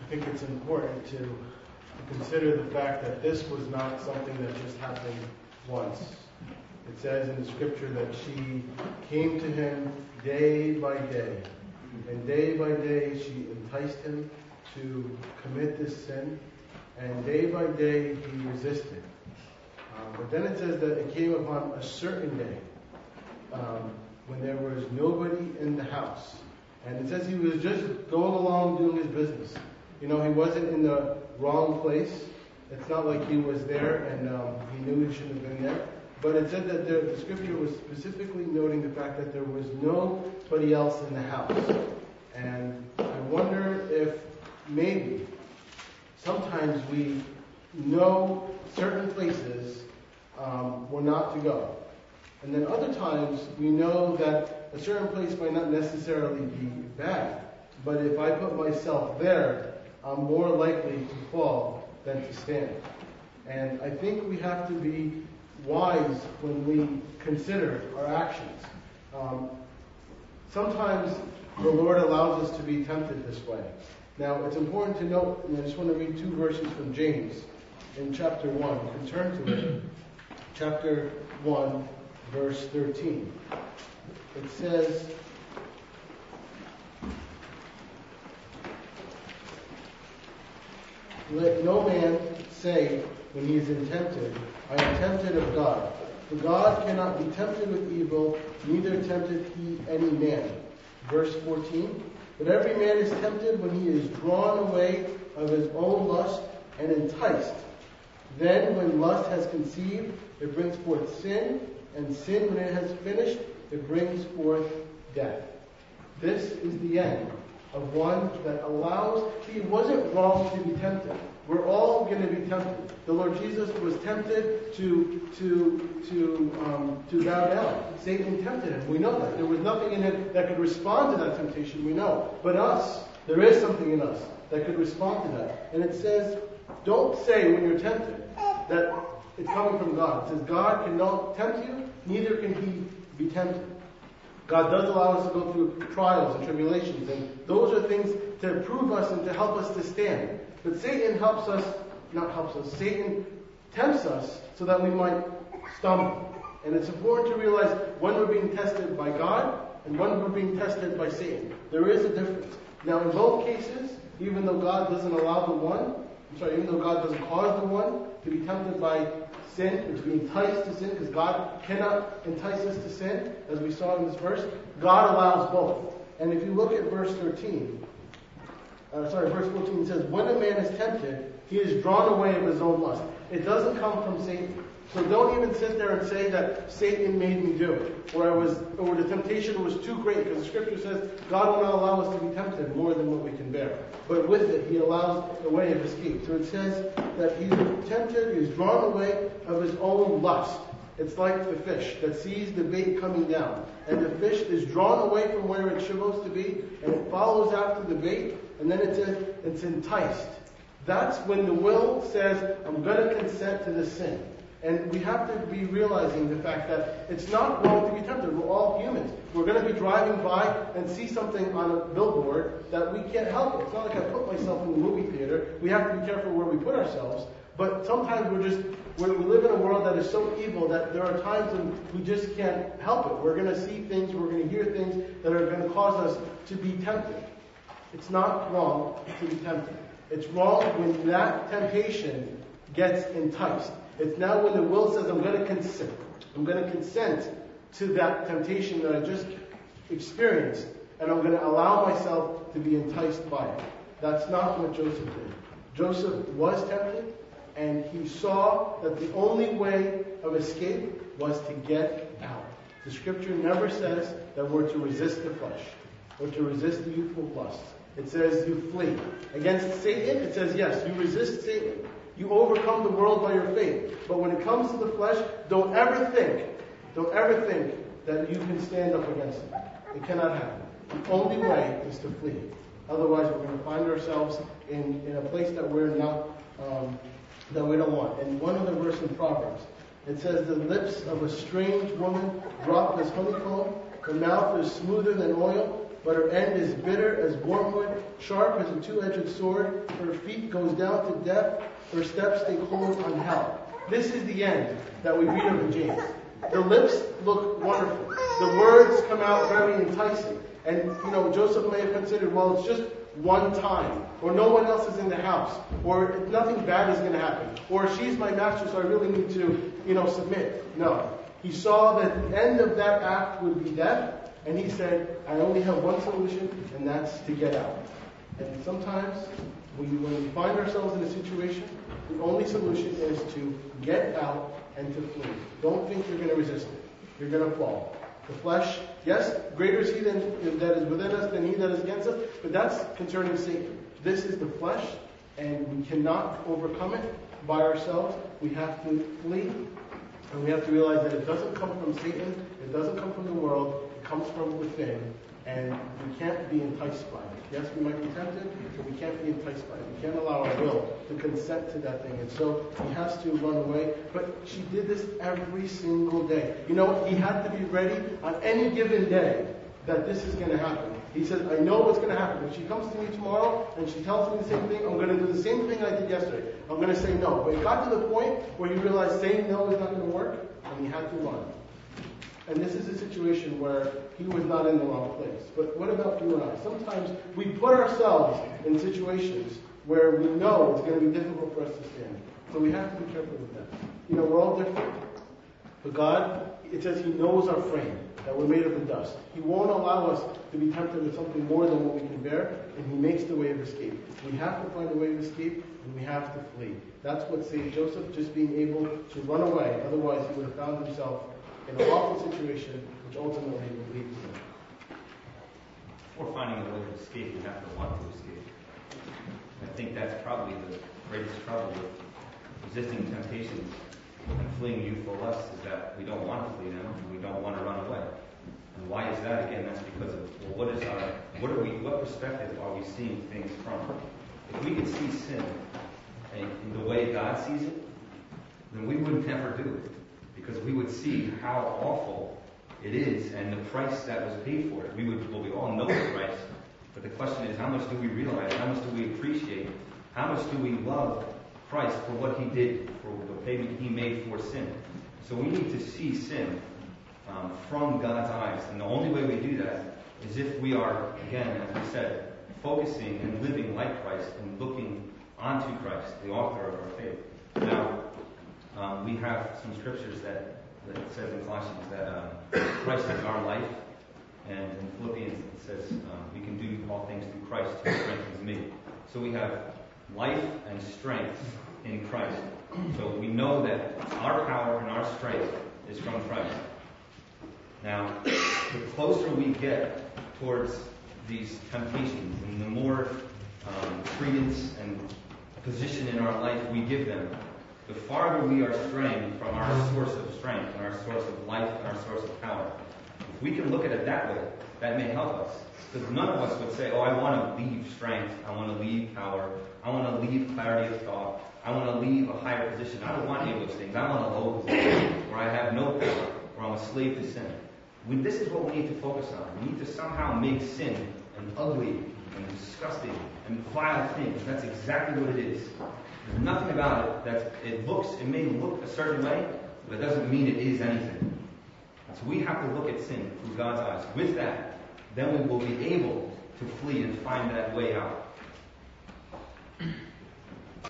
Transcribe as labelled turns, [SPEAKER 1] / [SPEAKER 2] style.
[SPEAKER 1] I think it's important to consider the fact that this was not something that just happened once. It says in the scripture that she came to him day by day. And day by day she enticed him to commit this sin. And day by day he resisted. But then it says that it came upon a certain day when there was nobody in the house. And it says he was just going along doing his business. He wasn't in the wrong place. It's not like he was there and he knew he shouldn't have been there. But it said that the scripture was specifically noting the fact that there was nobody else in the house. And I wonder if maybe sometimes we know certain places we're not to go. And then other times we know that a certain place might not necessarily be bad. But if I put myself there, I'm more likely to fall than to stand. And I think we have to be wise when we consider our actions. Sometimes the Lord allows us to be tempted this way. Now, it's important to note, and I just want to read 2 verses from James in chapter 1. You can turn to it. Chapter 1, verse 13. It says, "Let no man say when he is tempted, I am tempted of God. For God cannot be tempted with evil, neither tempteth he any man." Verse 14. "But every man is tempted when he is drawn away of his own lust and enticed. Then when lust has conceived, it brings forth sin, and sin, when it has finished, it brings forth death. This is the end of one that allows..." See, it wasn't wrong to be tempted. We're all going to be tempted. The Lord Jesus was tempted to bow down. Satan tempted him. We know that. There was nothing in him that could respond to that temptation. We know. But us, there is something in us that could respond to that. And it says, don't say when you're tempted that it's coming from God. It says God cannot tempt you, neither can he be tempted. God does allow us to go through trials and tribulations, and those are things to prove us and to help us to stand. But Satan Satan tempts us so that we might stumble. And it's important to realize when we're being tested by God and when we're being tested by Satan. There is a difference. Now, in both cases, even though God doesn't cause the one to be tempted by sin, or to be enticed to sin, because God cannot entice us to sin, as we saw in this verse, God allows both. And if you look at verse 14, it says, "When a man is tempted, he is drawn away of his own lust." It doesn't come from Satan. So don't even sit there and say that Satan made me do it, or the temptation was too great, because the scripture says God will not allow us to be tempted more than what we can bear. But with it, he allows a way of escape. So it says that he's tempted, he's drawn away of his own lust. It's like the fish that sees the bait coming down. And the fish is drawn away from where it's supposed to be, and it follows after the bait, and then it says it's enticed. That's when the will says, I'm going to consent to this sin. And we have to be realizing the fact that it's not wrong to be tempted. We're all humans. We're going to be driving by and see something on a billboard that we can't help it. It's not like I put myself in the movie theater. We have to be careful where we put ourselves. But sometimes we live in a world that is so evil that there are times when we just can't help it. We're going to see things, we're going to hear things that are going to cause us to be tempted. It's not wrong to be tempted. It's wrong when that temptation gets enticed. It's now when the will says, I'm going to consent. I'm going to consent to that temptation that I just experienced, and I'm going to allow myself to be enticed by it. That's not what Joseph did. Joseph was tempted, and he saw that the only way of escape was to get out. The scripture never says that we're to resist the flesh or to resist the youthful lusts. It says you flee. Against Satan, it says yes, you resist Satan. You overcome the world by your faith. But when it comes to the flesh, don't ever think that you can stand up against it. It cannot happen. The only way is to flee. Otherwise, we're going to find ourselves in a place that we're not, that we don't want. And one other verse in Proverbs, it says, the lips of a strange woman drop as honeycomb. Her mouth is smoother than oil. but her end is bitter as wormwood, sharp as a two-edged sword. Her feet goes down to death, her steps take hold on hell. This is the end that we read of in James. The lips look wonderful. The words come out very enticing. And, Joseph may have considered, well, it's just one time, or no one else is in the house, or nothing bad is going to happen, or she's my master, so I really need to, submit. No. He saw that the end of that act would be death, and he said, I only have one solution, and that's to get out. And sometimes, when we find ourselves in a situation, the only solution is to get out and to flee. Don't think you're going to resist it. You're going to fall. The flesh, yes, greater is he that is within us than he that is against us, but that's concerning Satan. This is the flesh, and we cannot overcome it by ourselves. We have to flee, and we have to realize that it doesn't come from Satan, it doesn't come from the world, it comes from within, and we can't be enticed by it. Yes, we might be tempted, but we can't be enticed by it. We can't allow our will to consent to that thing. And so he has to run away. But she did this every single day. He had to be ready on any given day that this is going to happen. He says, I know what's going to happen. If she comes to me tomorrow and she tells me the same thing, I'm going to do the same thing I did yesterday. I'm going to say no. But it got to the point where he realized saying no is not going to work, and he had to run. And this is a situation where he was not in the wrong place. But what about you and I? Sometimes we put ourselves in situations where we know it's going to be difficult for us to stand. So we have to be careful with that. We're all different. But God, it says he knows our frame, that we're made of the dust. He won't allow us to be tempted with something more than what we can bear, and he makes the way of escape. We have to find a way of escape, and we have to flee. That's what saved Joseph, just being able to run away. Otherwise, he would have found himself in an awful situation, which ultimately would lead to him.
[SPEAKER 2] Before finding a way to escape, we have to want to escape. I think that's probably the greatest trouble with resisting temptations and fleeing youthful lusts, is that we don't want to flee them, and we don't want to run away. And why is that? Again, that's because of, what perspective are we seeing things from? If we could see sin in the way God sees it, then we would never do it. Because we would see how awful it is and the price that was paid for it. We all know the price, but the question is, how much do we realize? How much do we appreciate? How much do we love Christ for what he did, for the payment he made for sin? So we need to see sin from God's eyes. And the only way we do that is if we are, again, as we said, focusing and living like Christ and looking onto Christ, the author of our faith. Now, we have some scriptures that says in Colossians that Christ is our life, and in Philippians it says we can do all things through Christ who strengthens me. So we have life and strength in Christ. So we know that our power and our strength is from Christ. Now, the closer we get towards these temptations, and the more credence and position in our life we give them, the farther we are straying from our source of strength and our source of life and our source of power. If we can look at it that way, that may help us. Because none of us would say, I want to leave strength, I want to leave power, I want to leave clarity of thought, I want to leave a higher position. I don't want any of those things. I want a low position where I have no power, where I'm a slave to sin. This is what we need to focus on. We need to somehow make sin an ugly and disgusting and vile thing. That's exactly what it is. There's nothing about it it may look a certain way, but it doesn't mean it is anything. So we have to look at sin through God's eyes. With that, then we will be able to flee and find that way out.